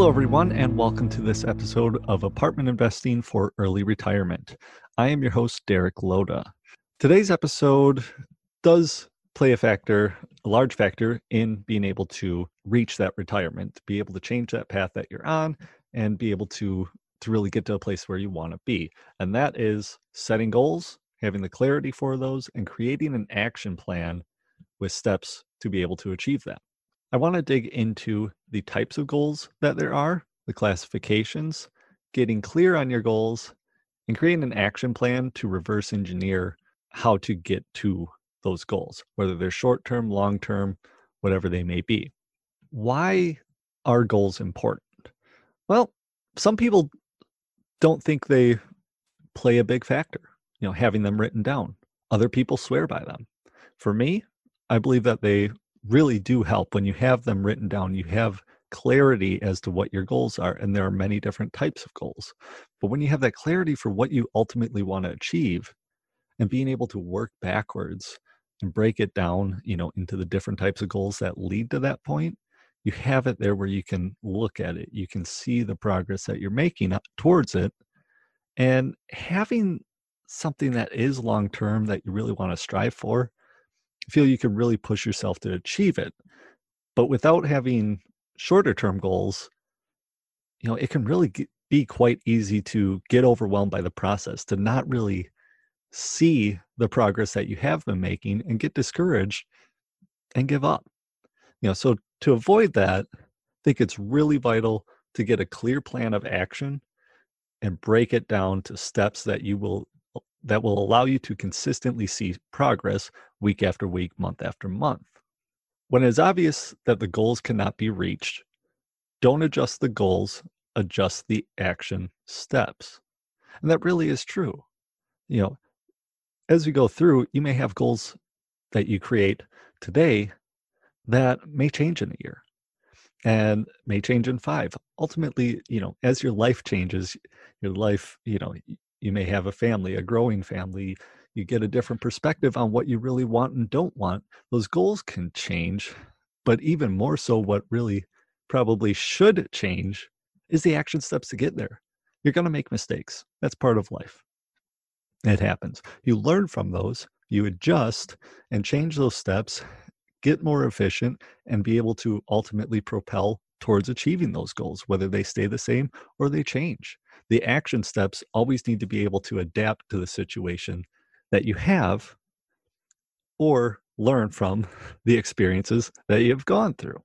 Hello, everyone, and welcome to this episode of Apartment Investing for Early Retirement. I am your host, Derek Loda. Today's episode does play a large factor in being able to reach that retirement, be able to change that path that you're on, and be able to really get to a place where you want to be. And that is setting goals, having the clarity for those, and creating an action plan with steps to be able to achieve that. I want to dig into the types of goals that there are, the classifications, getting clear on your goals, and creating an action plan to reverse engineer how to get to those goals, whether they're short term, long term, whatever they may be. Why are goals important? Well, some people don't think they play a big factor, having them written down. Other people swear by them. For me, I believe that they really do help. When you have them written down, you have clarity as to what your goals are, and there are many different types of goals. But when you have that clarity for what you ultimately want to achieve and being able to work backwards and break it down, into the different types of goals that lead to that point, you have it there where you can look at it. You can see the progress that you're making up towards it. And having something that is long term that you really want to strive for, I feel you can really push yourself to achieve it. But without having shorter term goals, it can really be quite easy to get overwhelmed by the process, to not really see the progress that you have been making and get discouraged and give up. So to avoid that, I think it's really vital to get a clear plan of action and break it down to steps that will allow you to consistently see progress week after week, month after month. When it's obvious that the goals cannot be reached, don't adjust the goals, adjust the action steps. And that really is true. As we go through, you may have goals that you create today that may change in a year and may change in 5. Ultimately, as your life changes, you may have a family, a growing family. You get a different perspective on what you really want and don't want. Those goals can change, but even more so, what really probably should change is the action steps to get there. You're going to make mistakes. That's part of life. It happens. You learn from those, you adjust and change those steps, get more efficient, and be able to ultimately propel towards achieving those goals, whether they stay the same or they change. The action steps always need to be able to adapt to the situation that you have or learn from the experiences that you've gone through.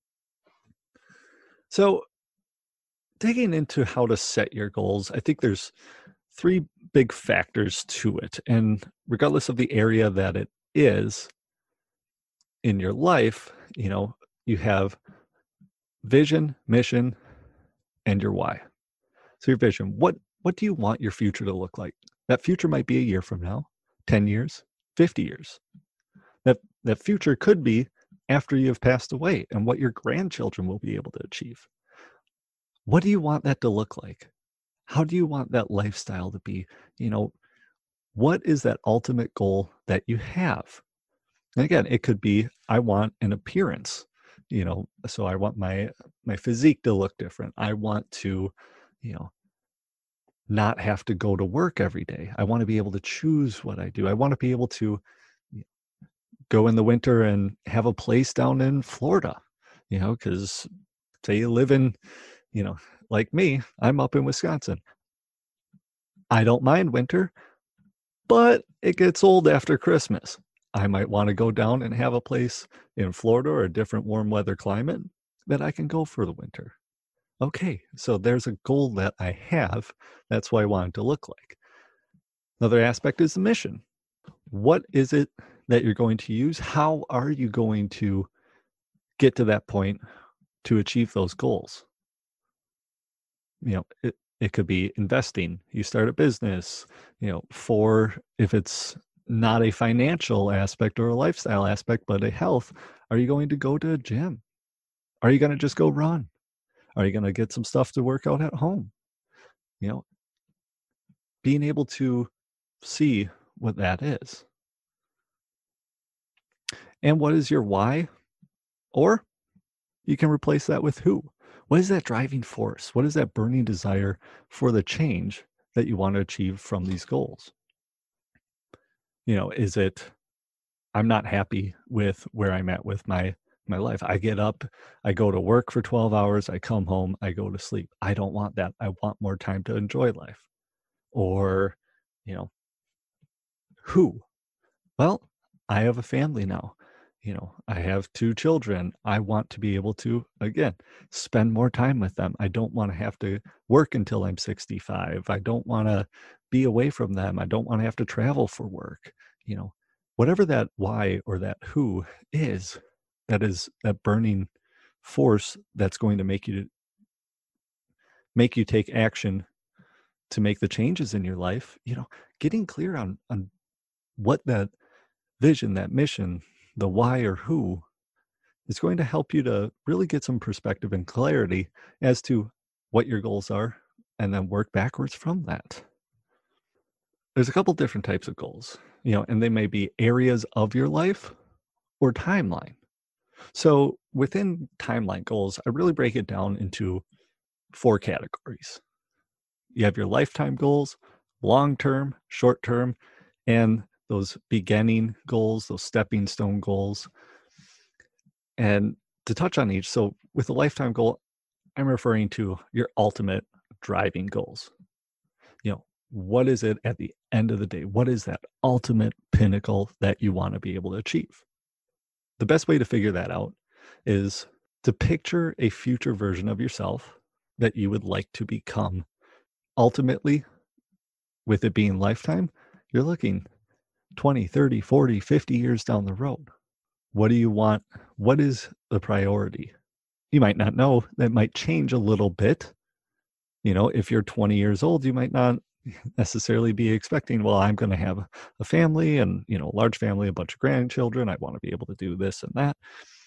So, digging into how to set your goals, I think there's 3 big factors to it. And regardless of the area that it is in your life, you have vision, mission, and your why. So your vision, what do you want your future to look like? That future might be a year from now, 10 years, 50 years. That future could be after you've passed away and what your grandchildren will be able to achieve. What do you want that to look like? How do you want that lifestyle to be? What is that ultimate goal that you have? And again, it could be, I want an appearance, so I want my physique to look different. I want to, not have to go to work every day. I want to be able to choose what I do. I want to be able to go in the winter and have a place down in Florida, because say you live in, like me, I'm up in Wisconsin. I don't mind winter, but it gets old after Christmas. I might want to go down and have a place in Florida or a different warm weather climate that I can go for the winter. Okay, so there's a goal that I have. That's what I want it to look like. Another aspect is the mission. What is it that you're going to use? How are you going to get to that point to achieve those goals? It could be investing. You start a business, for if it's not a financial aspect or a lifestyle aspect, but a health, are you going to go to a gym? Are you going to just go run? Are you going to get some stuff to work out at home? Being able to see what that is. And what is your why? Or you can replace that with who. What is that driving force? What is that burning desire for the change that you want to achieve from these goals? Is it, I'm not happy with where I'm at with my life. I get up, I go to work for 12 hours, I come home, I go to sleep. I don't want that. I want more time to enjoy life. Or, you know, who? Well, I have a family now. I have 2 children. I want to be able to, again, spend more time with them. I don't want to have to work until I'm 65. I don't want to be away from them. I don't want to have to travel for work. Whatever that why or that who is, that is that burning force that's going to make you take action to make the changes in your life. Getting clear on what that vision, that mission, the why or who is going to help you to really get some perspective and clarity as to what your goals are, and then work backwards from that. There's a couple different types of goals, and they may be areas of your life or timeline. So within timeline goals, I really break it down into 4 categories. You have your lifetime goals, long term, short term, and those beginning goals, those stepping stone goals. And to touch on each, so with a lifetime goal, I'm referring to your ultimate driving goals. What is it at the end of the day? What is that ultimate pinnacle that you want to be able to achieve? The best way to figure that out is to picture a future version of yourself that you would like to become. Ultimately, with it being lifetime, you're looking 20, 30, 40, 50 years down the road. What do you want? What is the priority? You might not know. That might change a little bit. If you're 20 years old, you might not necessarily be expecting, well, I'm going to have a family and, a large family, a bunch of grandchildren. I want to be able to do this and that.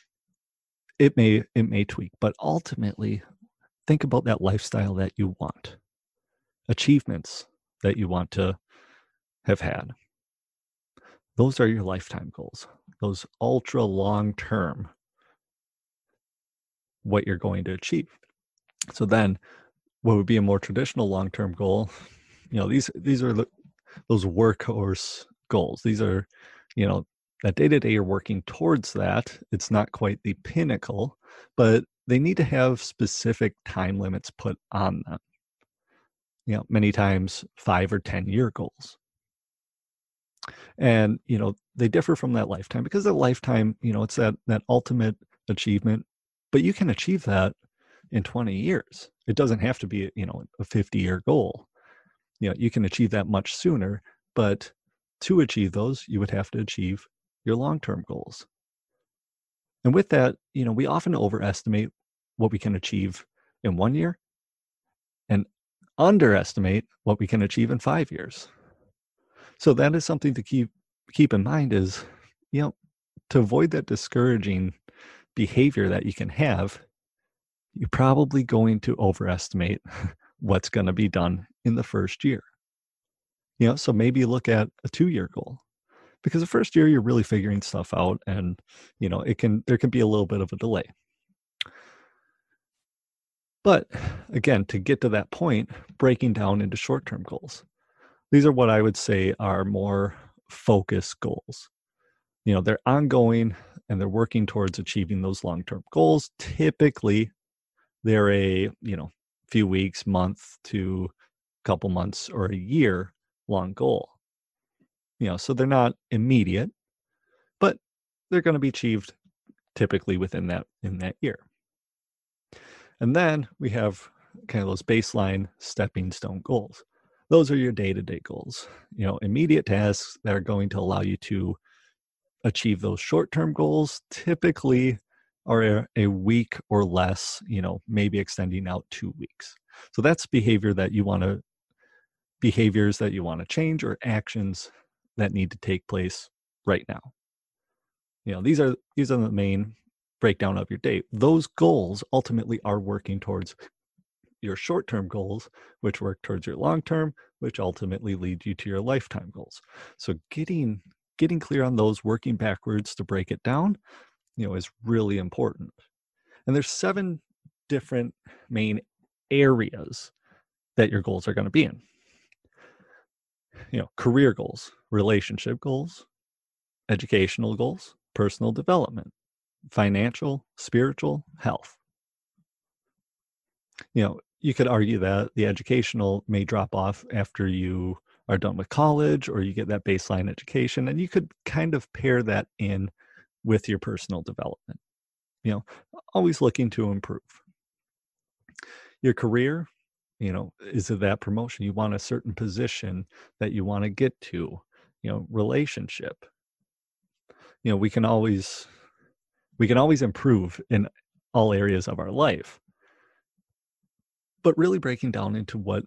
It may tweak, but ultimately think about that lifestyle that you want, achievements that you want to have had. Those are your lifetime goals, those ultra long term, what you're going to achieve. So then what would be a more traditional long term goal? These are those workhorse goals. These are, that day to day you're working towards that. It's not quite the pinnacle, but they need to have specific time limits put on them. Many times 5 or 10-year goals. And, they differ from that lifetime because the lifetime, it's that ultimate achievement, but you can achieve that in 20 years. It doesn't have to be, a 50-year goal. You can achieve that much sooner, but to achieve those, you would have to achieve your long-term goals. And with that, we often overestimate what we can achieve in 1 year and underestimate what we can achieve in 5 years. So that is something to keep in mind is, to avoid that discouraging behavior that you can have, you're probably going to overestimate what's going to be done in the first year. So maybe look at a 2-year goal, because the first year you're really figuring stuff out, and there can be a little bit of a delay. But again, to get to that point, breaking down into short-term goals. These are what I would say are more focused goals. They're ongoing and they're working towards achieving those long-term goals. Typically, they're a, few weeks, month to a couple months or a year long goal. So they're not immediate, but they're going to be achieved typically in that year. And then we have kind of those baseline stepping stone goals. Those are your day-to-day goals, immediate tasks that are going to allow you to achieve those short-term goals. Typically are a week or less, maybe extending out 2 weeks. So that's behaviors that you want to change, or actions that need to take place right now. These are the main breakdown of your day. Those goals ultimately are working towards your short-term goals, which work towards your long-term, which ultimately lead you to your lifetime goals. So getting clear on those, working backwards to break it down, is really important. And there's 7 different main areas that your goals are going to be in. Career goals, relationship goals, educational goals, personal development, financial, spiritual, health. You could argue that the educational may drop off after you are done with college or you get that baseline education, and you could kind of pair that in with your personal development. Always looking to improve. Your career, is it that promotion? You want a certain position that you want to get to, relationship. We can always improve in all areas of our life. But really breaking down into what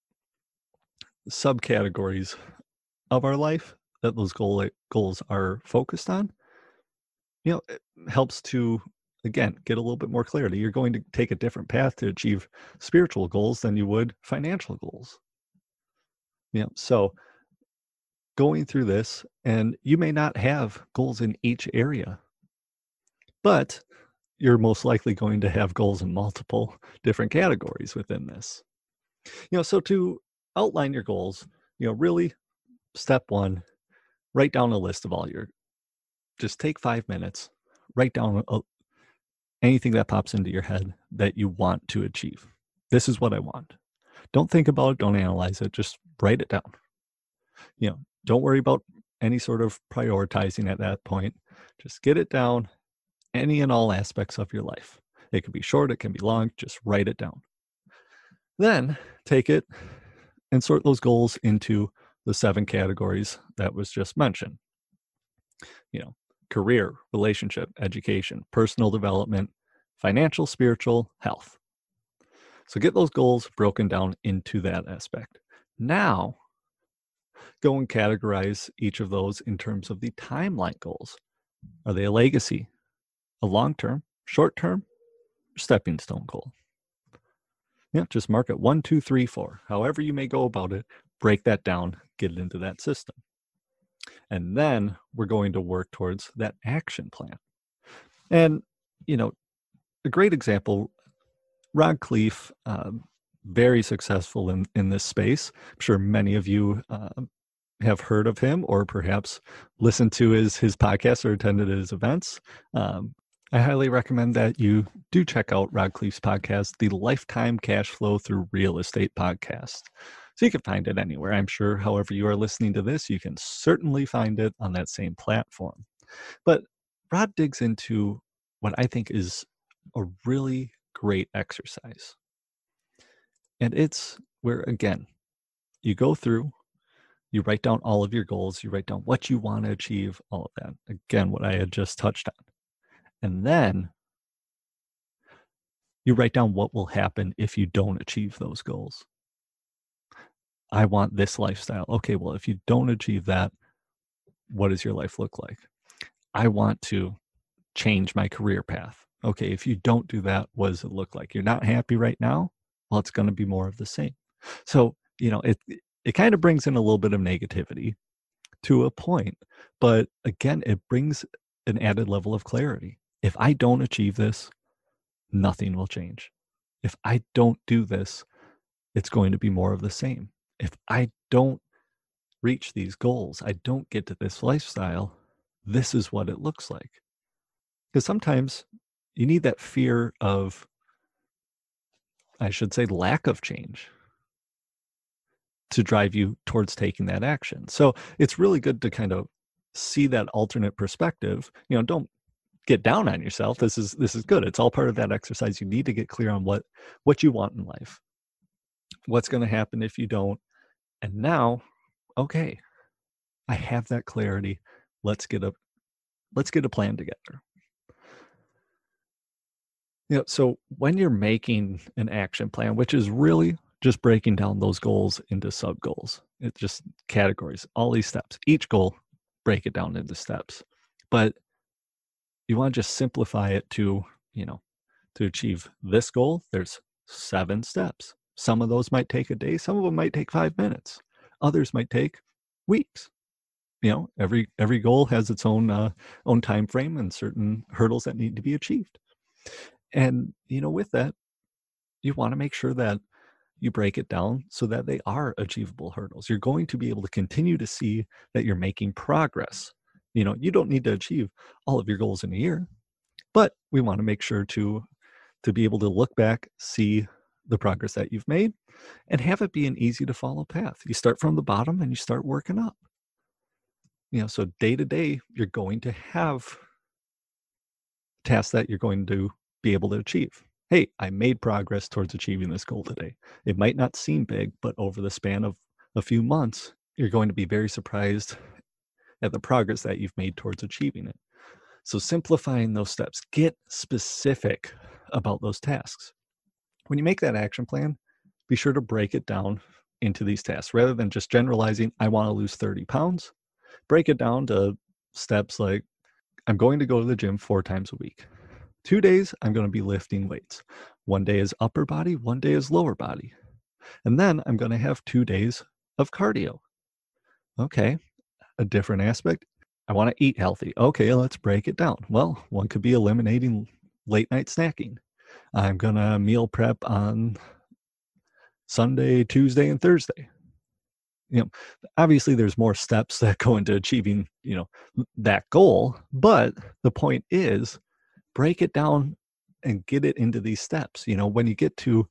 subcategories of our life that those goals are focused on, it helps to, again, get a little bit more clarity. You're going to take a different path to achieve spiritual goals than you would financial goals. So going through this, and you may not have goals in each area, but you're most likely going to have goals in multiple different categories within this. So to outline your goals, really step one, write down a list of just take 5 minutes, write down anything that pops into your head that you want to achieve. This is what I want. Don't think about it. Don't analyze it. Just write it down. Don't worry about any sort of prioritizing at that point. Just get it down, any and all aspects of your life. It can be short, it can be long. Just write it down. Then take it and sort those goals into the 7 categories that was just mentioned. Career, relationship, education, personal development, financial, spiritual, health. So get those goals broken down into that aspect. Now, go and categorize each of those in terms of the timeline goals. Are they a legacy, a long-term, short-term, stepping stone goal? Just mark it 1, 2, 3, 4. However you may go about it, break that down, get it into that system. And then we're going to work towards that action plan. And, a great example, Rod Khleif, very successful in this space. I'm sure many of you have heard of him or perhaps listened to his podcast or attended his events. I highly recommend that you do check out Rod Khleif's podcast, the Lifetime Cash Flow Through Real Estate podcast. So you can find it anywhere. I'm sure however you are listening to this, you can certainly find it on that same platform. But Rod digs into what I think is a really great exercise. And it's where, again, you go through, you write down all of your goals, you write down what you want to achieve, all of that. Again, what I had just touched on. And then you write down what will happen if you don't achieve those goals. I want this lifestyle. Okay, well, if you don't achieve that, what does your life look like? I want to change my career path. Okay, if you don't do that, what does it look like? You're not happy right now? Well, it's going to be more of the same. So, it kind of brings in a little bit of negativity to a point, but again, it brings an added level of clarity. If I don't achieve this, nothing will change. If I don't do this, it's going to be more of the same. If I don't reach these goals, I don't get to this lifestyle, this is what it looks like. Because sometimes you need that fear of, I should say, lack of change to drive you towards taking that action. So it's really good to kind of see that alternate perspective. Don't get down on yourself. This is good. It's all part of that exercise. You need to get clear on what you want in life. What's going to happen if you don't? And now, okay, I have that clarity. Let's get a plan together. So when you're making an action plan, which is really just breaking down those goals into sub goals, it's just categories, all these steps, each goal, break it down into steps. But you want to just simplify it to achieve this goal, there's 7 steps. Some of those might take a day. Some of them might take 5 minutes. Others might take weeks. Every goal has its own time frame and certain hurdles that need to be achieved. And with that, you want to make sure that you break it down so that they are achievable hurdles. You're going to be able to continue to see that you're making progress. You don't need to achieve all of your goals in a year, but we want to make sure to be able to look back, see the progress that you've made, and have it be an easy to follow path. You start from the bottom and you start working up. So day to day, you're going to have tasks that you're going to be able to achieve. Hey, I made progress towards achieving this goal today. It might not seem big, but over the span of a few months, you're going to be very surprised at the progress that you've made towards achieving it. So simplifying those steps, get specific about those tasks. When you make that action plan, be sure to break it down into these tasks rather than just generalizing, I want to lose 30 pounds. Break it down to steps like, I'm going to go to the gym 4 times a week. 2 days, I'm going to be lifting weights. 1 day is upper body, 1 day is lower body. And then I'm going to have 2 days of cardio. Okay, a different aspect. I want to eat healthy. Okay, let's break it down. Well, one could be eliminating late night snacking. I'm going to meal prep on Sunday, Tuesday, and Thursday. Obviously there's more steps that go into achieving, that goal, but the point is break it down and get it into these steps. When you get to,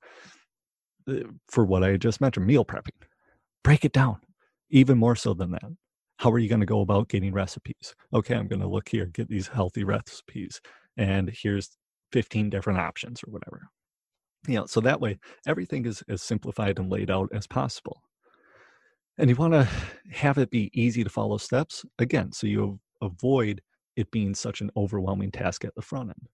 for what I just mentioned, meal prepping, break it down even more so than that. How are you going to go about getting recipes? Okay, I'm going to look here, get these healthy recipes, and here's 15 different options or whatever. So that way everything is as simplified and laid out as possible. And you want to have it be easy to follow steps, again, so you avoid it being such an overwhelming task at the front end.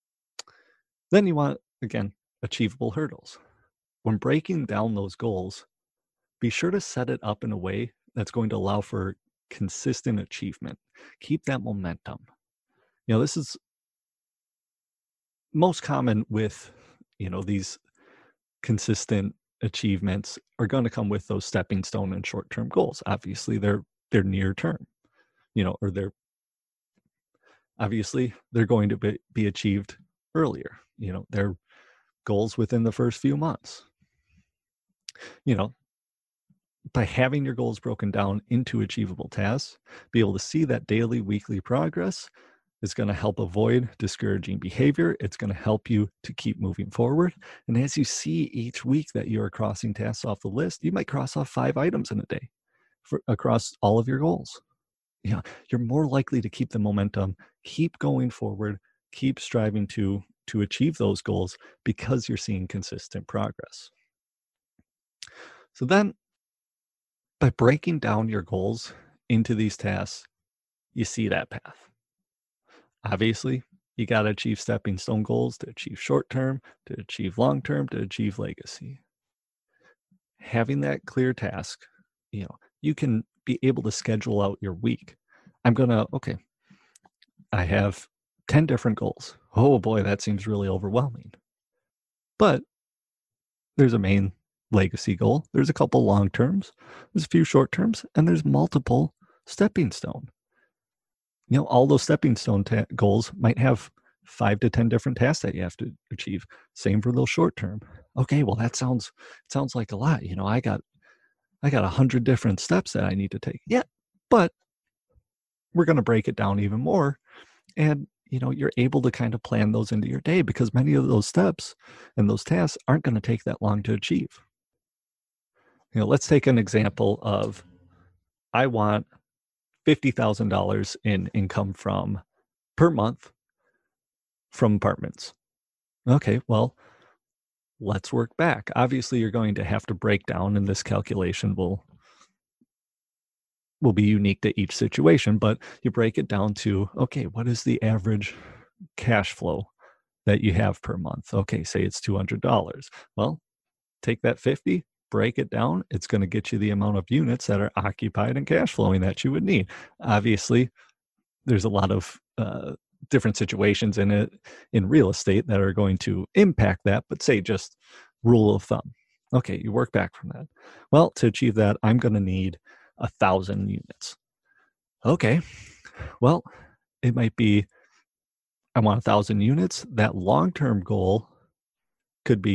Then you want, again, achievable hurdles. When breaking down those goals, be sure to set it up in a way that's going to allow for consistent achievement. Keep that momentum. This is most common with, these consistent achievements are going to come with those stepping stone and short-term goals. Obviously, they're near term, or they're going to be achieved earlier. They're goals within the first few months. By having your goals broken down into achievable tasks, be able to see that daily, weekly progress is going to help avoid discouraging behavior. It's going to help you to keep moving forward. And as you see each week that you are crossing tasks off the list, you might cross off 5 items in a day across all of your goals. You're more likely to keep the momentum, keep going forward, keep striving to achieve those goals because you're seeing consistent progress. So then, by breaking down your goals into these tasks, you see that path. Obviously, you got to achieve stepping stone goals to achieve short-term, to achieve long-term, to achieve legacy. Having that clear task, you can be able to schedule out your week. I have 10 different goals. Oh boy, that seems really overwhelming. But there's a main legacy goal. There's a couple long terms. There's a few short terms, and there's multiple stepping stone. All those stepping stone goals might have 5 to 10 different tasks that you have to achieve. Same for those short term. Okay, well that sounds like a lot. I got 100 different steps that I need to take. Yeah, but we're going to break it down even more, and you're able to kind of plan those into your day because many of those steps and those tasks aren't going to take that long to achieve. Let's take an example of, I want $50,000 in income per month from apartments. Okay, well, let's work back. Obviously, you're going to have to break down, and this calculation will be unique to each situation, but you break it down to, okay, what is the average cash flow that you have per month? Okay, say it's $200. Well, take that 50, break it down. It's going to get you the amount of units that are occupied and cash flowing that you would need. Obviously, there's a lot of different situations in real estate that are going to impact that, but say just rule of thumb. Okay, you work back from that. Well, to achieve that, I'm going to need 1,000 units. Okay, well, it might be, I want 1,000 units. That long-term goal could be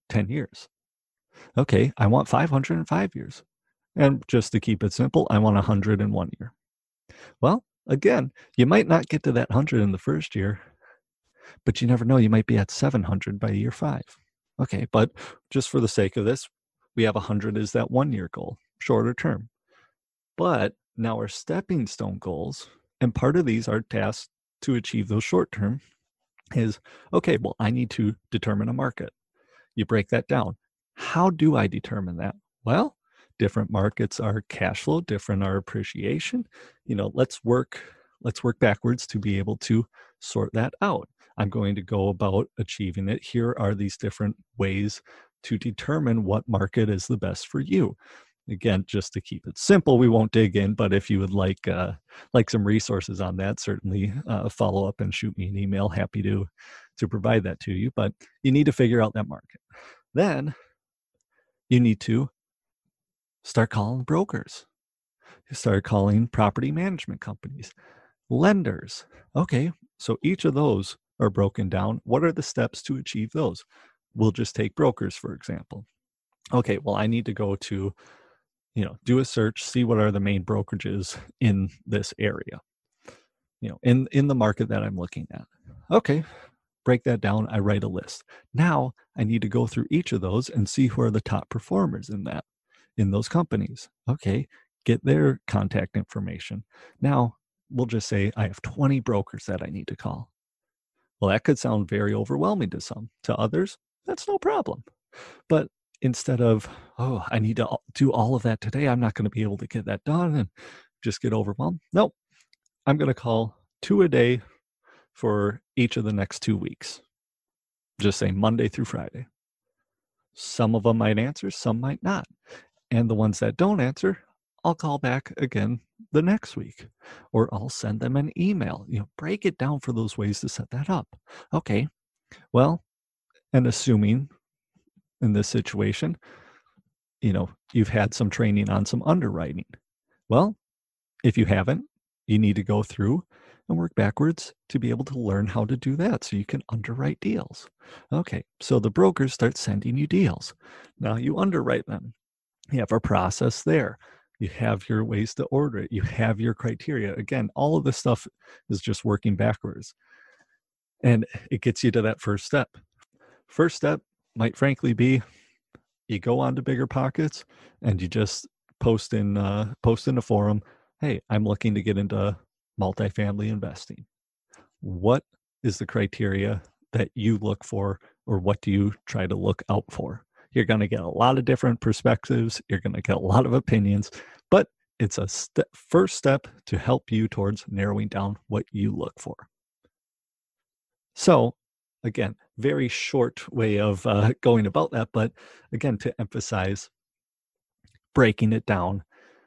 10 years. Okay, I want 505 years. And just to keep it simple, I want 101 year. Well, again, you might not get to that 100 in the first year, but you never know. You might be at 700 by year 5. Okay, but just for the sake of this, we have 100 as that 1 year goal, shorter term. But now our stepping stone goals, and part of these are tasks to achieve those short term, is okay, well, I need to determine a market. You break that down. How do I determine that? Well, different markets are cash flow, different are appreciation. Let's work backwards to be able to sort that out. I'm going to go about achieving it. Here are these different ways to determine what market is the best for you. Again, just to keep it simple, we won't dig in, but if you would like some resources on that, certainly follow up and shoot me an email. Happy to provide that to you. But you need to figure out that market. Then you need to start calling brokers. You start calling property management companies, lenders. Okay, so each of those are broken down. What are the steps to achieve those? We'll just take brokers, for example. Okay, well, I need to go to, do a search, see what are the main brokerages in this area, in the market that I'm looking at. Okay, break that down. I write a list. Now I need to go through each of those and see who are the top performers in those companies. Okay, get their contact information. Now we'll just say I have 20 brokers that I need to call. Well, that could sound very overwhelming to some. To others, that's no problem. But instead of, oh, I need to do all of that today, I'm not going to be able to get that done and just get overwhelmed. Nope. I'm going to call 2 a day for each of the next 2 weeks. Just say Monday through Friday. Some of them might answer, some might not. And the ones that don't answer, I'll call back again the next week, or I'll send them an email. Break it down for those ways to set that up. Okay, well, and assuming in this situation, you've had some training on some underwriting. Well, if you haven't, you need to go through and work backwards to be able to learn how to do that so you can underwrite deals. Okay, so the brokers start sending you deals. Now you underwrite them. You have a process there. You have your ways to order it. You have your criteria. Again, all of this stuff is just working backwards. And it gets you to that first step. First step might frankly be you go on to Bigger Pockets and you just post in a forum, hey, I'm looking to get into multifamily investing. What is the criteria that you look for, or what do you try to look out for? You're going to get a lot of different perspectives. You're going to get a lot of opinions, but it's a first step to help you towards narrowing down what you look for. So again, very short way of going about that, but again, to emphasize breaking it down,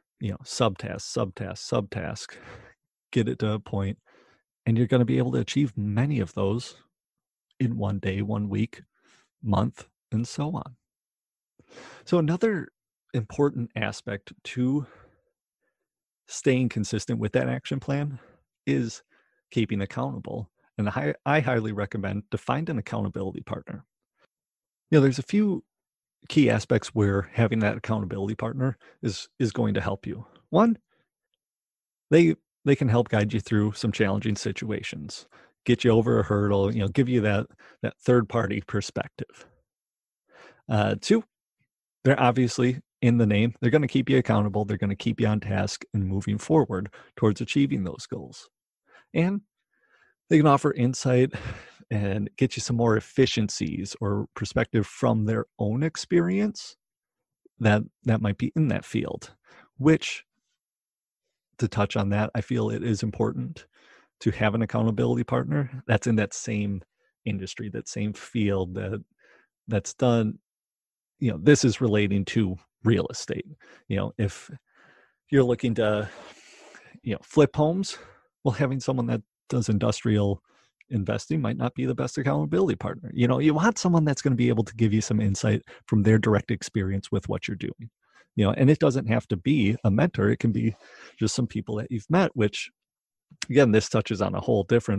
subtask, get it to a point, and you're going to be able to achieve many of those in 1 day, 1 week, month, and so on. So another important aspect to staying consistent with that action plan is keeping accountable. And I highly recommend to find an accountability partner. There's a few key aspects where having that accountability partner is going to help you. One, they can help guide you through some challenging situations, get you over a hurdle, give you that third party perspective. Two, they're obviously in the name, they're going to keep you accountable. They're going to keep you on task and moving forward towards achieving those goals. And they can offer insight and get you some more efficiencies or perspective from their own experience that might be in that field, which, to touch on that, I feel it is important to have an accountability partner that's in that same industry, that same field, that's done, this is relating to real estate. If you're looking to, flip homes, well, having someone that does industrial investing might not be the best accountability partner. You want someone that's going to be able to give you some insight from their direct experience with what you're doing. And it doesn't have to be a mentor. It can be just some people that you've met, which, again, this touches on a whole different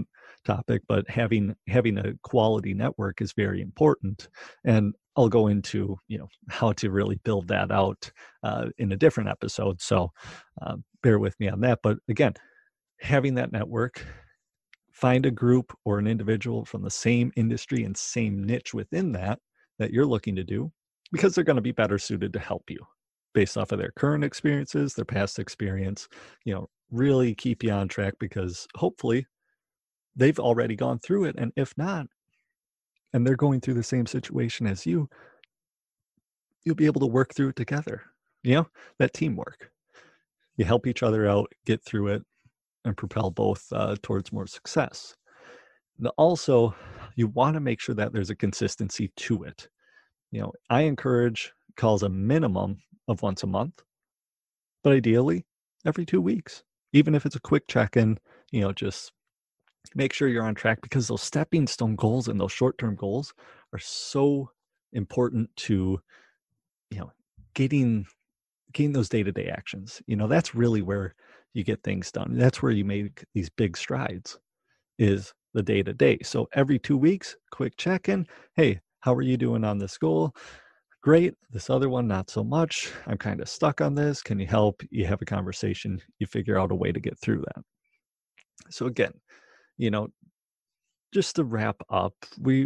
topic, but having a quality network is very important. And I'll go into, how to really build that out in a different episode. So bear with me on that. But again, having that network, find a group or an individual from the same industry and same niche within that you're looking to do, because they're going to be better suited to help you based off of their current experiences, their past experience, really keep you on track, because hopefully they've already gone through it. And if not, and they're going through the same situation as you, you'll be able to work through it together. That teamwork. You help each other out, get through it, and propel both towards more success. Now, also, you want to make sure that there's a consistency to it. I encourage calls a minimum of once a month, but ideally every 2 weeks. Even if it's a quick check-in, just make sure you're on track, because those stepping stone goals and those short-term goals are so important to, getting those day-to-day actions. That's really where you get things done. That's where you make these big strides, is the day-to-day. So every 2 weeks, quick check-in. Hey, how are you doing on this goal? Great. This other one, not so much. I'm kind of stuck on this. Can you help? You have a conversation. You figure out a way to get through that. So again, just to wrap up, we're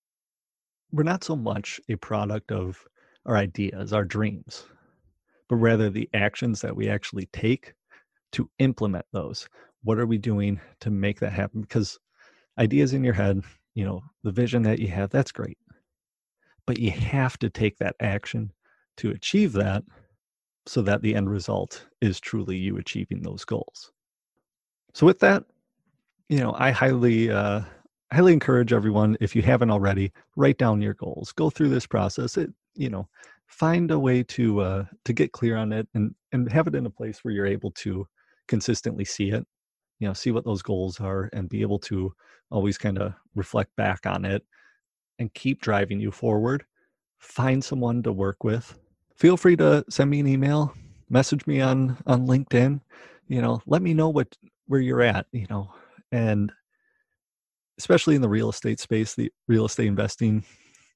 not so much a product of our ideas, our dreams, but rather the actions that we actually take to implement those. What are we doing to make that happen? Because ideas in your head, the vision that you have, that's great. But you have to take that action to achieve that, so that the end result is truly you achieving those goals. So with that, I highly encourage everyone, if you haven't already, write down your goals. Go through this process. Find a way to get clear on it, and have it in a place where you're able to consistently see it, see what those goals are, and be able to always kind of reflect back on it and keep driving you forward. Find someone to work with. Feel free to send me an email, message me on LinkedIn. Let me know where you're at, and especially in the real estate space, the real estate investing,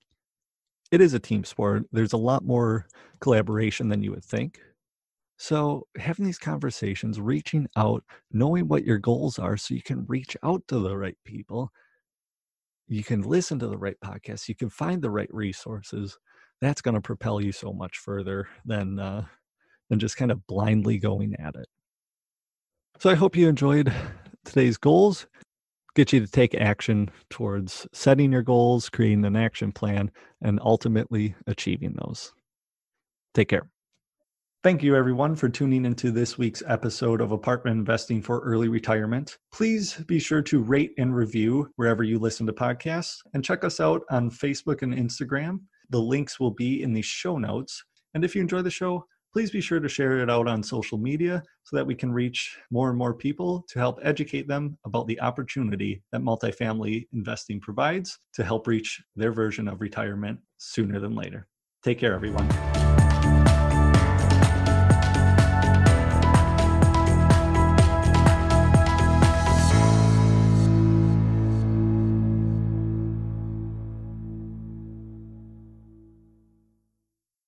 it is a team sport. There's a lot more collaboration than you would think. So having these conversations, reaching out, knowing what your goals are, so you can reach out to the right people, you can listen to the right podcasts, you can find the right resources. That's going to propel you so much further than just kind of blindly going at it. So I hope you enjoyed today's goals. Get you to take action towards setting your goals, creating an action plan, and ultimately achieving those. Take care. Thank you, everyone, for tuning into this week's episode of Apartment Investing for Early Retirement. Please be sure to rate and review wherever you listen to podcasts, and check us out on Facebook and Instagram. The links will be in the show notes. And if you enjoy the show, please be sure to share it out on social media, so that we can reach more and more people to help educate them about the opportunity that multifamily investing provides to help reach their version of retirement sooner than later. Take care, everyone.